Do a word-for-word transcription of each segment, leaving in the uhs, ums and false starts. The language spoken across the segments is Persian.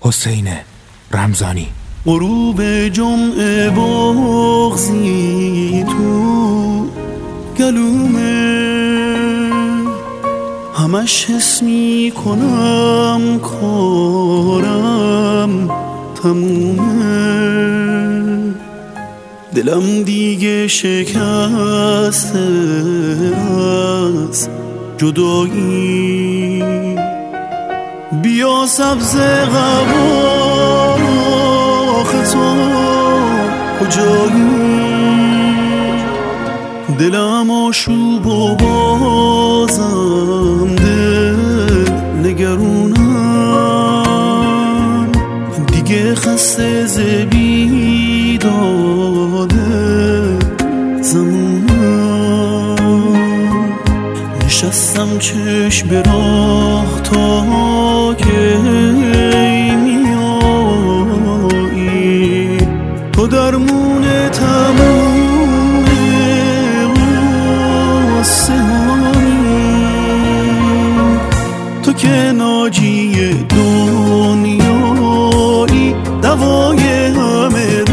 حسین رمضانی. غروب جمعه بغضی تو گلومه، همش حس می کنم کارم تمومه. دلم دیگه شکسته از جدایی، بیا سبز قباخ تو کجایی؟ دلم آشوب و بازم دل نگرونم، دیگه خسته ز بیداد زمونم. نشستم چشم به راه تا که میایی، تو درمون تموم قصه هایی، تو که ناجی دنیایی، دوای همه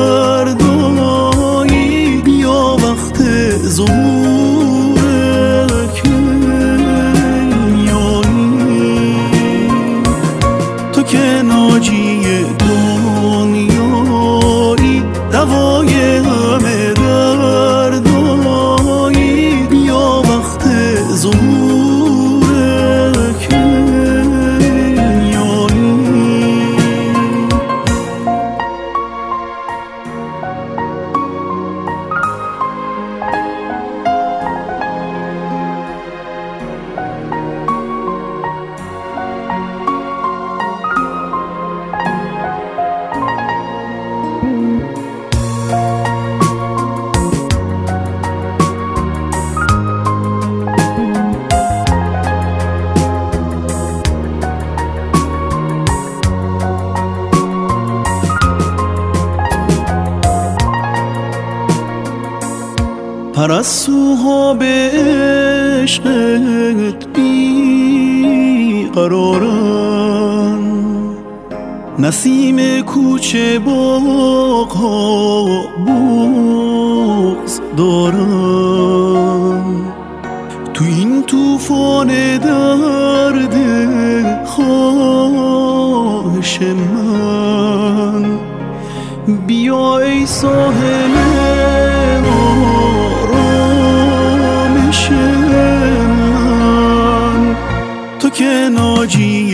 دردایی. بیا وقت ظهور که میایی، تو که ناجی دنیایی، دوای همه دردایی. بیا وقت ظهور که میایی. پرستوها به عشقت بی قرارن، نسیم کوچه باغ‌ها بغض دارن. تو این طوفان درد خواهش من، بیا ای ساحل آرامش من، تو که ناجی